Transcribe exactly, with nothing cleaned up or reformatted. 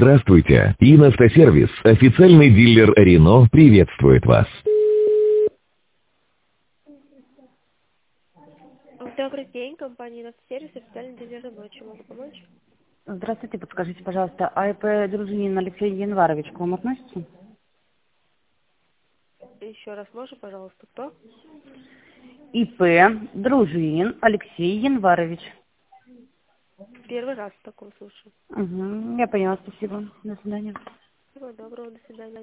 Здравствуйте. Инастасервис, официальный дилер Рено, приветствует вас. Добрый день, компания «Инастасервис», официальный дилер Рено. Чем могу помочь? Здравствуйте, подскажите, пожалуйста, АЭП Дружинин Алексей Январович к вам относится? Еще раз можно, пожалуйста, кто? ИП Дружинин Алексей Январович. Первый раз в таком случае. Угу, я поняла, спасибо. До свидания. Всего доброго, до свидания.